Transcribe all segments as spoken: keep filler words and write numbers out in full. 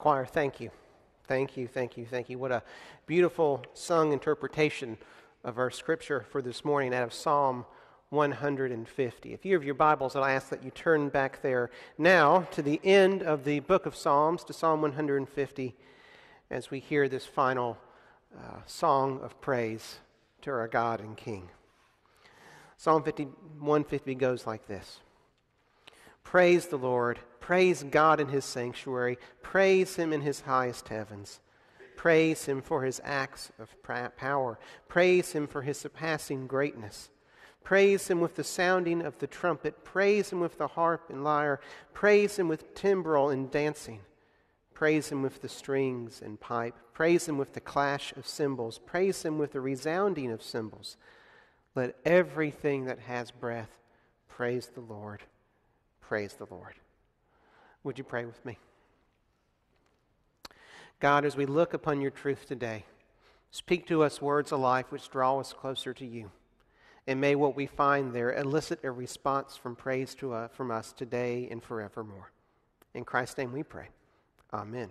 Choir, thank you. Thank you, thank you, thank you. What a beautiful sung interpretation of our scripture for this morning out of Psalm one hundred fifty. If you have your Bibles, I'll ask that you turn back there now to the end of the book of Psalms, to Psalm one hundred fifty, as we hear this final uh, song of praise to our God and King. Psalm one fifty goes like this. Praise the Lord. Praise God in His sanctuary. Praise Him in His highest heavens. Praise Him for His acts of power. Praise Him for His surpassing greatness. Praise Him with the sounding of the trumpet. Praise Him with the harp and lyre. Praise Him with timbrel and dancing. Praise Him with the strings and pipe. Praise Him with the clash of cymbals. Praise Him with the resounding of cymbals. Let everything that has breath praise the Lord. Praise the Lord. Would you pray with me? God, as we look upon your truth today, speak to us words of life which draw us closer to you. And may what we find there elicit a response from praise to uh, from us today and forevermore. In Christ's name we pray. Amen.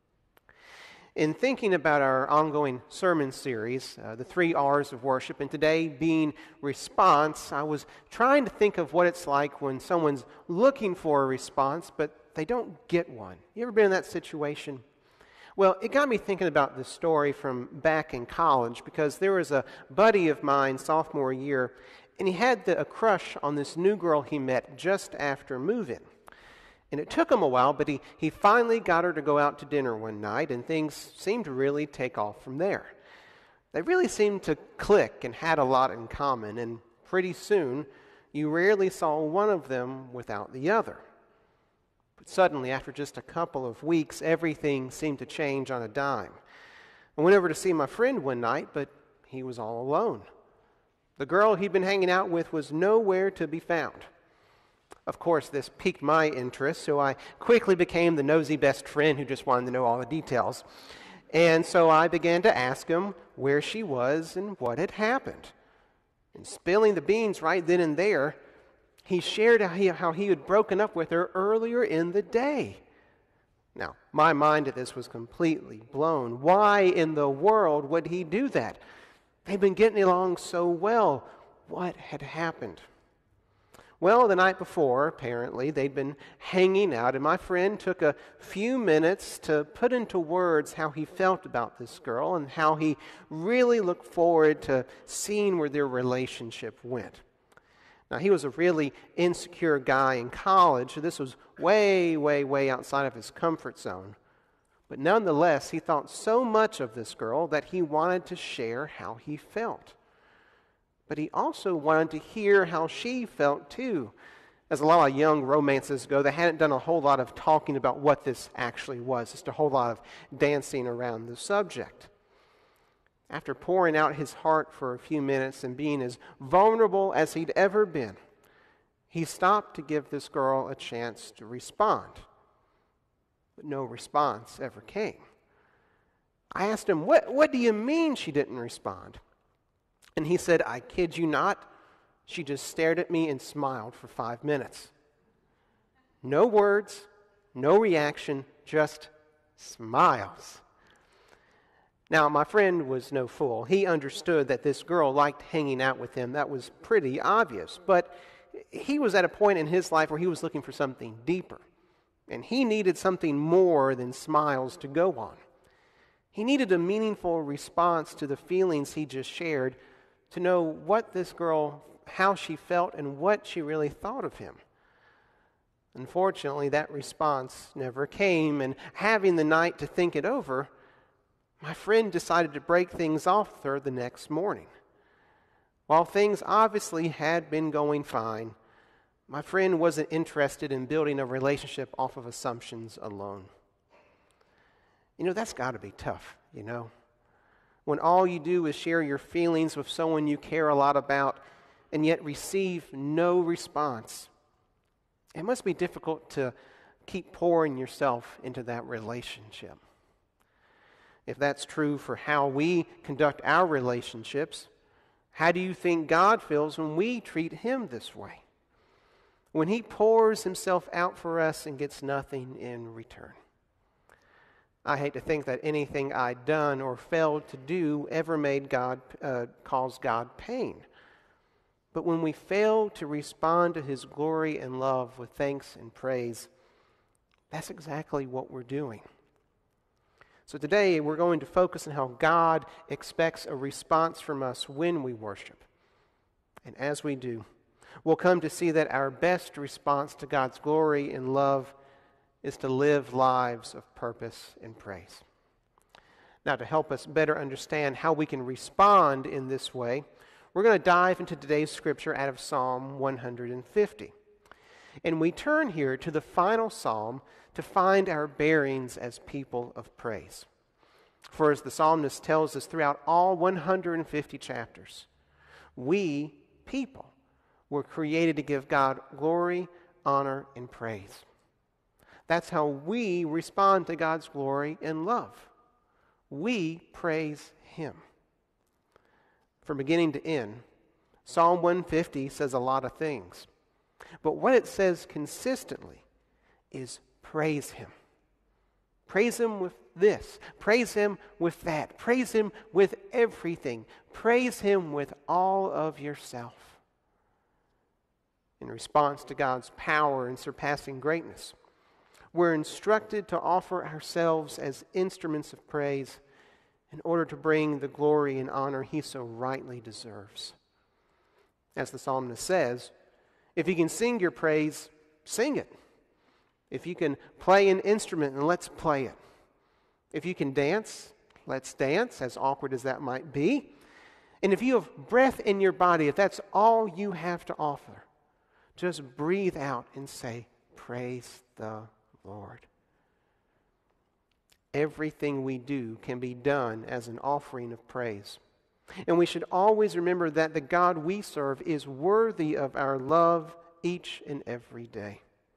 In thinking about our ongoing sermon series, uh, the three R's of worship, and today being response, I was trying to think of what it's like when someone's looking for a response, but they don't get one. You ever been in that situation? Well, it got me thinking about this story from back in college, because there was a buddy of mine, sophomore year, and he had the, a crush on this new girl he met just after move-in. And it took him a while, but he, he finally got her to go out to dinner one night, and things seemed to really take off from there. They really seemed to click and had a lot in common, and pretty soon, you rarely saw one of them without the other. But suddenly, after just a couple of weeks, everything seemed to change on a dime. I went over to see my friend one night, but he was all alone. The girl he'd been hanging out with was nowhere to be found. Of course, this piqued my interest, so I quickly became the nosy best friend who just wanted to know all the details. And so I began to ask him where she was and what had happened. And spilling the beans right then and there, he shared how he, how he had broken up with her earlier in the day. Now, my mind at this was completely blown. Why in the world would he do that? They'd been getting along so well. What had happened? Well, the night before, apparently, they'd been hanging out, and my friend took a few minutes to put into words how he felt about this girl and how he really looked forward to seeing where their relationship went. Now, he was a really insecure guy in college, so this was way, way, way outside of his comfort zone. But nonetheless, he thought so much of this girl that he wanted to share how he felt. But he also wanted to hear how she felt too. As a lot of young romances go, they hadn't done a whole lot of talking about what this actually was, just a whole lot of dancing around the subject. After pouring out his heart for a few minutes and being as vulnerable as he'd ever been, he stopped to give this girl a chance to respond. But no response ever came. I asked him, what, what do you mean she didn't respond? And he said, I kid you not, she just stared at me and smiled for five minutes. No words, no reaction, just smiles. Now, my friend was no fool. He understood that this girl liked hanging out with him. That was pretty obvious. But he was at a point in his life where he was looking for something deeper. And he needed something more than smiles to go on. He needed a meaningful response to the feelings he just shared, to know what this girl, how she felt, and what she really thought of him. Unfortunately, that response never came, and having the night to think it over, my friend decided to break things off with her the next morning. While things obviously had been going fine, my friend wasn't interested in building a relationship off of assumptions alone. You know, that's got to be tough, you know. When all you do is share your feelings with someone you care a lot about and yet receive no response. It must be difficult to keep pouring yourself into that relationship. If that's true for how we conduct our relationships, how do you think God feels when we treat Him this way? When He pours Himself out for us and gets nothing in return? I hate to think that anything I'd done or failed to do ever made God, uh, cause God pain. But when we fail to respond to His glory and love with thanks and praise, that's exactly what we're doing. So today we're going to focus on how God expects a response from us when we worship. And as we do, we'll come to see that our best response to God's glory and love is to live lives of purpose and praise. Now, to help us better understand how we can respond in this way, we're going to dive into today's scripture out of Psalm one hundred fifty. And we turn here to the final psalm to find our bearings as people of praise. For as the psalmist tells us throughout all one hundred fifty chapters, we, people, were created to give God glory, honor, and praise. That's how we respond to God's glory and love. We praise Him. From beginning to end, Psalm one fifty says a lot of things. But what it says consistently is praise Him. Praise Him with this. Praise Him with that. Praise Him with everything. Praise Him with all of yourself. In response to God's power and surpassing greatness, we're instructed to offer ourselves as instruments of praise in order to bring the glory and honor He so rightly deserves. As the psalmist says, if you can sing your praise, sing it. If you can play an instrument, then let's play it. If you can dance, let's dance, as awkward as that might be. And if you have breath in your body, if that's all you have to offer, just breathe out and say, praise the Lord. Everything we do can be done as an offering of praise. And we should always remember that the God we serve is worthy of our love each and every day.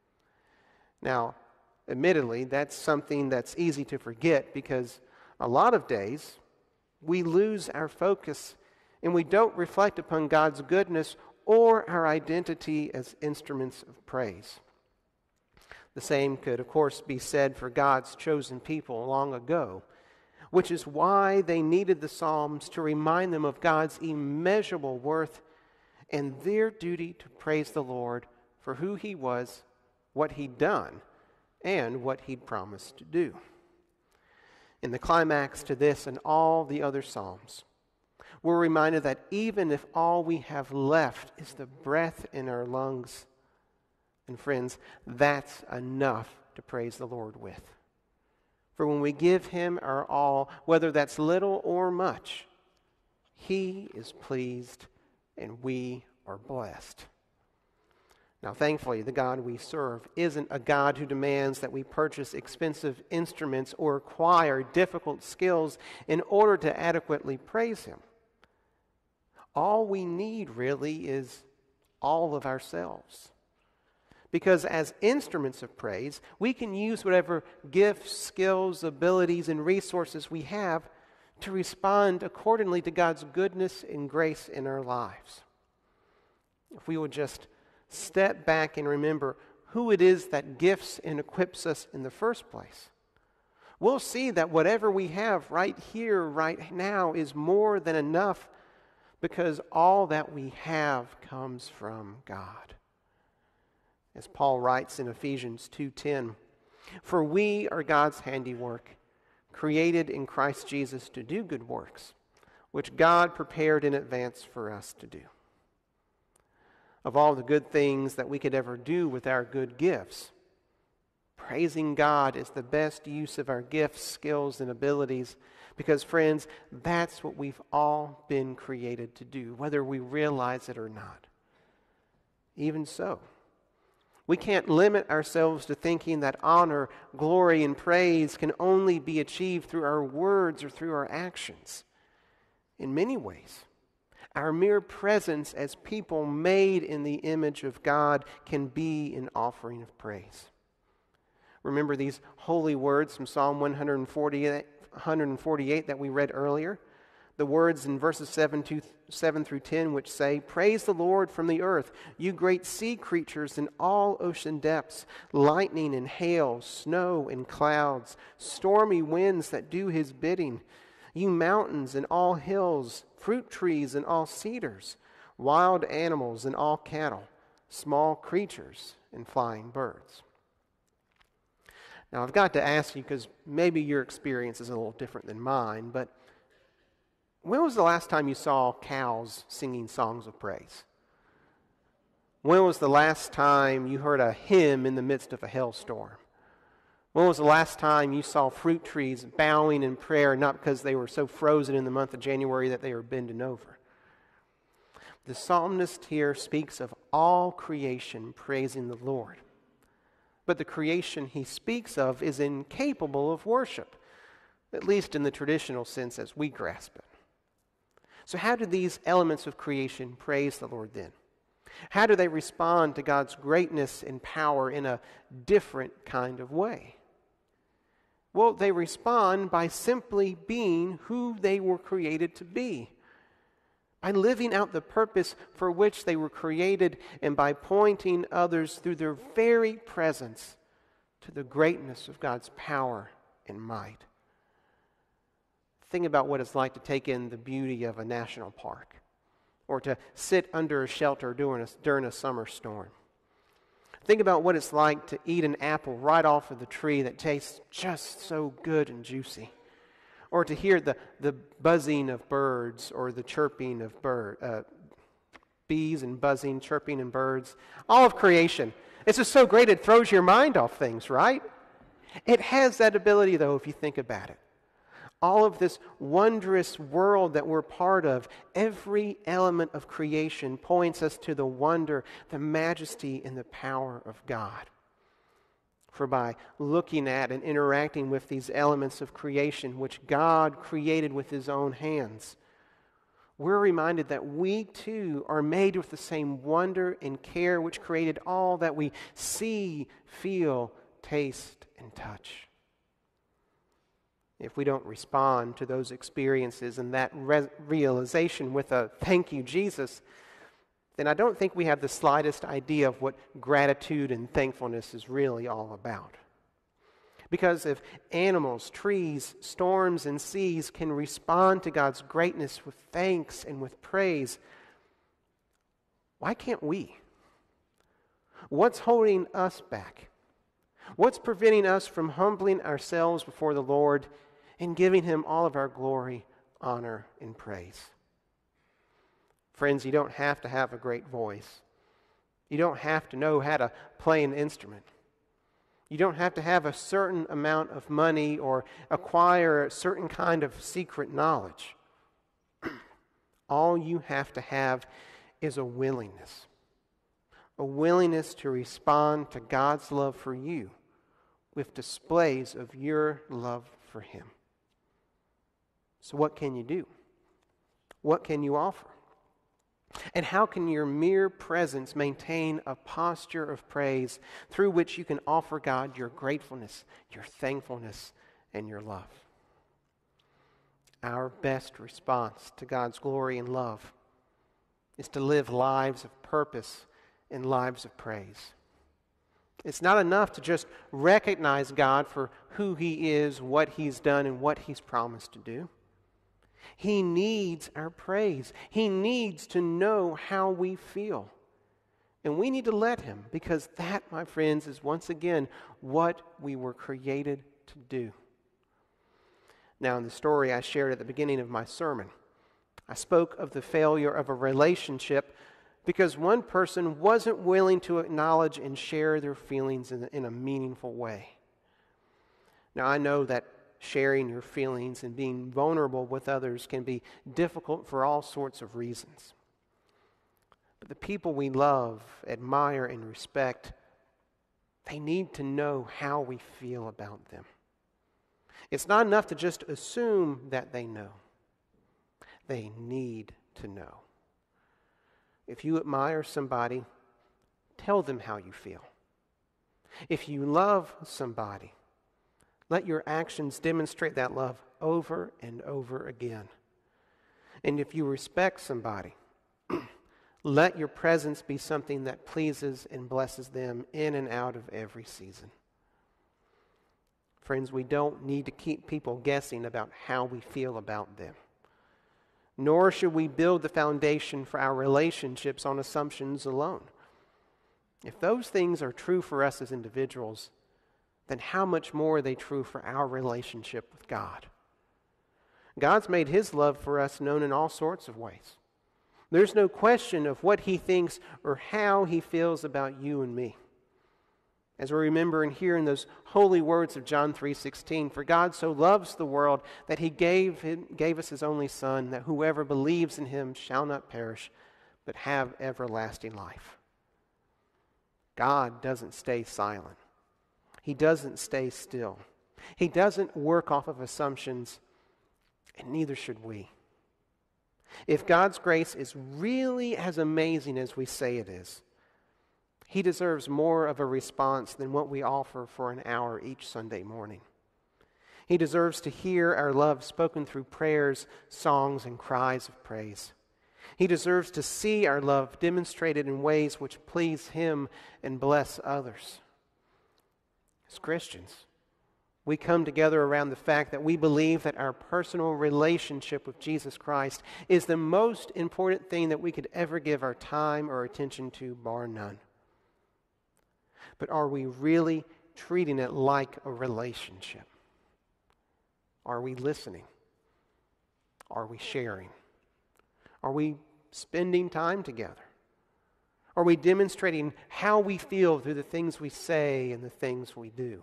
Now, admittedly, that's something that's easy to forget because a lot of days we lose our focus and we don't reflect upon God's goodness or our identity as instruments of praise. The same could, of course, be said for God's chosen people long ago, which is why they needed the Psalms to remind them of God's immeasurable worth and their duty to praise the Lord for who He was, what He'd done, and what He'd promised to do. In the climax to this and all the other Psalms, we're reminded that even if all we have left is the breath in our lungs, and friends, that's enough to praise the Lord with. For when we give Him our all, whether that's little or much, He is pleased and we are blessed. Now, thankfully, the God we serve isn't a God who demands that we purchase expensive instruments or acquire difficult skills in order to adequately praise Him. All we need really is all of ourselves. Because as instruments of praise, we can use whatever gifts, skills, abilities, and resources we have to respond accordingly to God's goodness and grace in our lives. If we would just step back and remember who it is that gifts and equips us in the first place, we'll see that whatever we have right here, right now, is more than enough because all that we have comes from God. As Paul writes in Ephesians two ten, for we are God's handiwork, created in Christ Jesus to do good works, which God prepared in advance for us to do. Of all the good things that we could ever do with our good gifts, praising God is the best use of our gifts, skills, and abilities because, friends, that's what we've all been created to do, whether we realize it or not. Even so, we can't limit ourselves to thinking that honor, glory, and praise can only be achieved through our words or through our actions. In many ways, our mere presence as people made in the image of God can be an offering of praise. Remember these holy words from Psalm one forty-eight that we read earlier? The words in verses seven, to, seven through ten which say, "Praise the Lord from the earth, you great sea creatures in all ocean depths, lightning and hail, snow and clouds, stormy winds that do his bidding, you mountains and all hills, fruit trees and all cedars, wild animals and all cattle, small creatures and flying birds." Now, I've got to ask you, because maybe your experience is a little different than mine, but when was the last time you saw cows singing songs of praise? When was the last time you heard a hymn in the midst of a hailstorm? When was the last time you saw fruit trees bowing in prayer, not because they were so frozen in the month of January that they were bending over? The psalmist here speaks of all creation praising the Lord. But the creation he speaks of is incapable of worship, at least in the traditional sense as we grasp it. So how do these elements of creation praise the Lord then? How do they respond to God's greatness and power in a different kind of way? Well, they respond by simply being who they were created to be, by living out the purpose for which they were created, and by pointing others through their very presence to the greatness of God's power and might. Think about what it's like to take in the beauty of a national park, or to sit under a shelter during a, during a summer storm. Think about what it's like to eat an apple right off of the tree that tastes just so good and juicy, or to hear the, the buzzing of birds or the chirping of bird, uh, bees and buzzing, chirping and birds. All of creation. It's just so great it throws your mind off things, right? It has that ability, though, if you think about it. All of this wondrous world that we're part of, every element of creation points us to the wonder, the majesty, and the power of God. For by looking at and interacting with these elements of creation, which God created with His own hands, we're reminded that we too are made with the same wonder and care which created all that we see, feel, taste, and touch. If we don't respond to those experiences and that re- realization with a "thank you, Jesus," then I don't think we have the slightest idea of what gratitude and thankfulness is really all about. Because if animals, trees, storms, and seas can respond to God's greatness with thanks and with praise, why can't we? What's holding us back? What's preventing us from humbling ourselves before the Lord and giving Him all of our glory, honor, and praise? Friends, you don't have to have a great voice. You don't have to know how to play an instrument. You don't have to have a certain amount of money or acquire a certain kind of secret knowledge. All you have to have is a willingness. A willingness to respond to God's love for you with displays of your love for Him. So what can you do? What can you offer? And how can your mere presence maintain a posture of praise through which you can offer God your gratefulness, your thankfulness, and your love? Our best response to God's glory and love is to live lives of purpose and lives of praise. It's not enough to just recognize God for who He is, what He's done, and what He's promised to do. He needs our praise. He needs to know how we feel. And we need to let Him, because that, my friends, is once again what we were created to do. Now, in the story I shared at the beginning of my sermon, I spoke of the failure of a relationship because one person wasn't willing to acknowledge and share their feelings in, in a meaningful way. Now, I know that sharing your feelings and being vulnerable with others can be difficult for all sorts of reasons. But the people we love, admire, and respect, they need to know how we feel about them. It's not enough to just assume that they know. They need to know. If you admire somebody, tell them how you feel. If you love somebody, let your actions demonstrate that love over and over again. And if you respect somebody, let your presence be something that pleases and blesses them in and out of every season. Friends, we don't need to keep people guessing about how we feel about them. Nor should we build the foundation for our relationships on assumptions alone. If those things are true for us as individuals, then how much more are they true for our relationship with God? God's made His love for us known in all sorts of ways. There's no question of what He thinks or how He feels about you and me. As we remember and hear in those holy words of John three sixteen, for God so loves the world that He gave, him, gave us His only Son, that whoever believes in Him shall not perish, but have everlasting life. God doesn't stay silent. He doesn't stay still. He doesn't work off of assumptions, and neither should we. If God's grace is really as amazing as we say it is, He deserves more of a response than what we offer for an hour each Sunday morning. He deserves to hear our love spoken through prayers, songs, and cries of praise. He deserves to see our love demonstrated in ways which please Him and bless others. As Christians, we come together around the fact that we believe that our personal relationship with Jesus Christ is the most important thing that we could ever give our time or attention to, bar none. But are we really treating it like a relationship? Are we listening? Are we sharing? Are we spending time together? Are we demonstrating how we feel through the things we say and the things we do?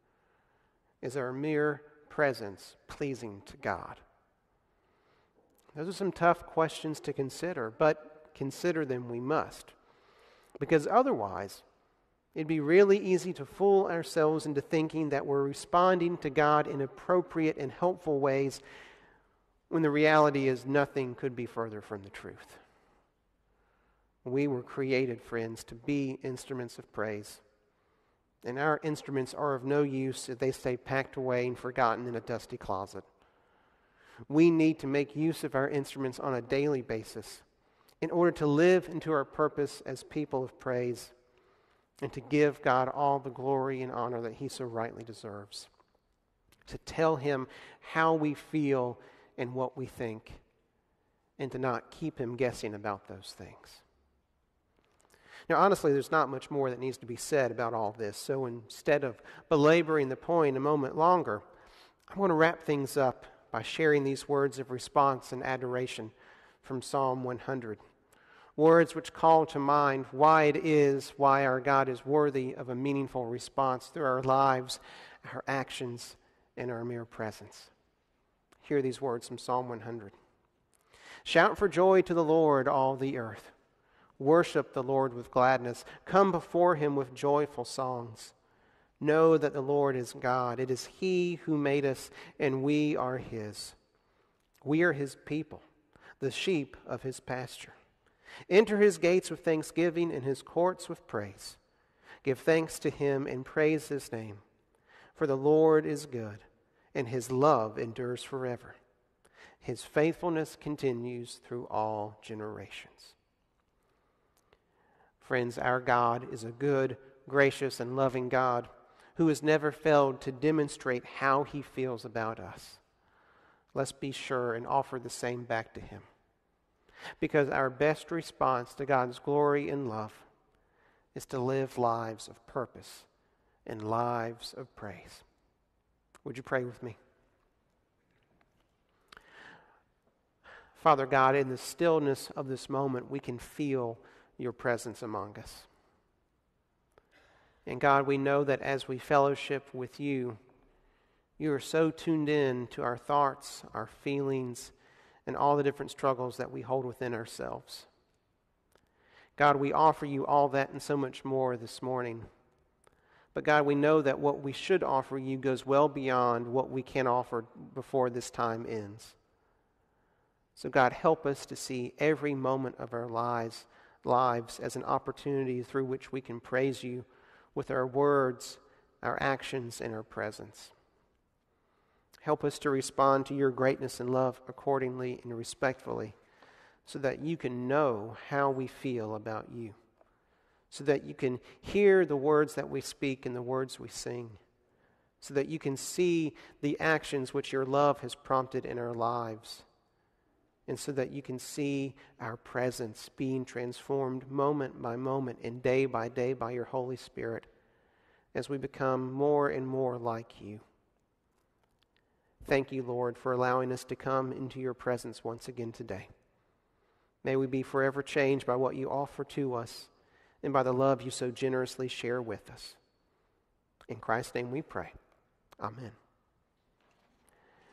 Is our mere presence pleasing to God? Those are some tough questions to consider, but consider them we must. Because otherwise, it'd be really easy to fool ourselves into thinking that we're responding to God in appropriate and helpful ways when the reality is nothing could be further from the truth. We were created, friends, to be instruments of praise. And our instruments are of no use if they stay packed away and forgotten in a dusty closet. We need to make use of our instruments on a daily basis in order to live into our purpose as people of praise and to give God all the glory and honor that He so rightly deserves. To tell Him how we feel and what we think, and to not keep Him guessing about those things. Now, honestly, there's not much more that needs to be said about all this, so instead of belaboring the point a moment longer, I want to wrap things up by sharing these words of response and adoration from Psalm one hundred. Words which call to mind why it is, why our God is worthy of a meaningful response through our lives, our actions, and our mere presence. Hear these words from Psalm one hundred. Shout for joy to the Lord, all the earth. Worship the Lord with gladness. Come before Him with joyful songs. Know that the Lord is God. It is He who made us, and we are His. We are His people, the sheep of His pasture. Enter His gates with thanksgiving and His courts with praise. Give thanks to Him and praise His name. For the Lord is good, and His love endures forever. His faithfulness continues through all generations. Friends, our God is a good, gracious, and loving God who has never failed to demonstrate how He feels about us. Let's be sure and offer the same back to Him. Because our best response to God's glory and love is to live lives of purpose and lives of praise. Would you pray with me? Father God, in the stillness of this moment, we can feel Your presence among us. And God, we know that as we fellowship with You, You are so tuned in to our thoughts, our feelings, and all the different struggles that we hold within ourselves. God, we offer You all that and so much more this morning. But God, we know that what we should offer You goes well beyond what we can offer before this time ends. So God, help us to see every moment of our lives, lives as an opportunity through which we can praise You with our words, our actions, and our presence. Help us to respond to your greatness and love accordingly and respectfully, so that you can know how we feel about you, so that you can hear the words that we speak and the words we sing, so that you can see the actions which your love has prompted in our lives, and so that you can see our presence being transformed moment by moment and day by day by your Holy Spirit as we become more and more like you. Thank you, Lord, for allowing us to come into your presence once again today. May we be forever changed by what you offer to us and by the love you so generously share with us. In Christ's name we pray. Amen.